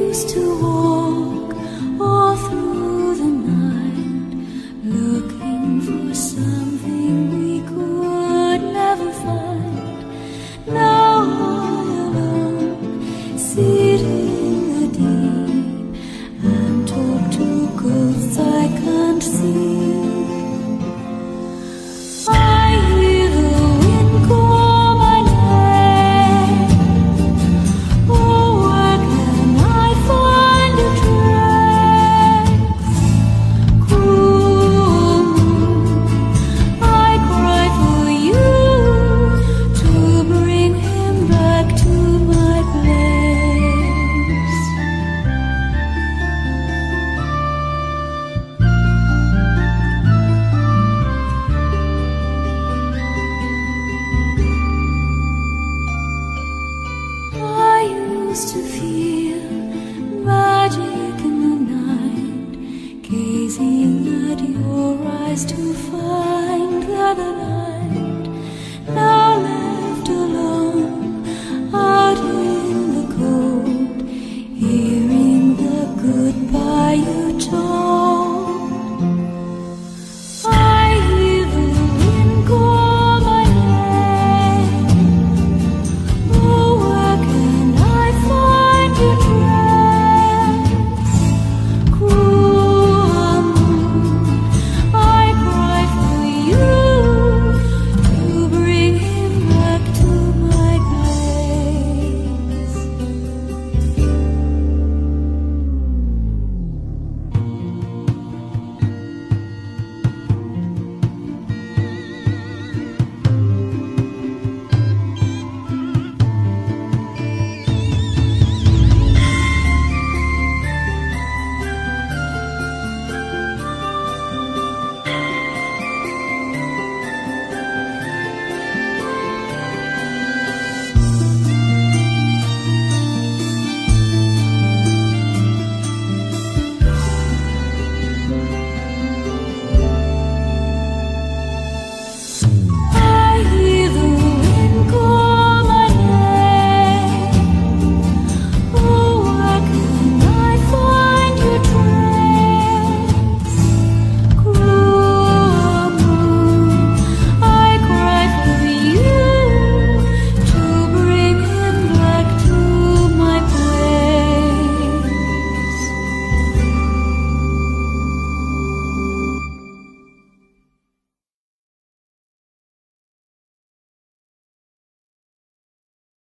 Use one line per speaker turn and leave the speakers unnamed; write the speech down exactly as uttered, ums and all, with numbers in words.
used to walk all through the night, looking for something we could never find. Now all alone, seated in the deep, and talk to ghosts I can't see. To feel magic in the night, gazing at your eyes to find that the night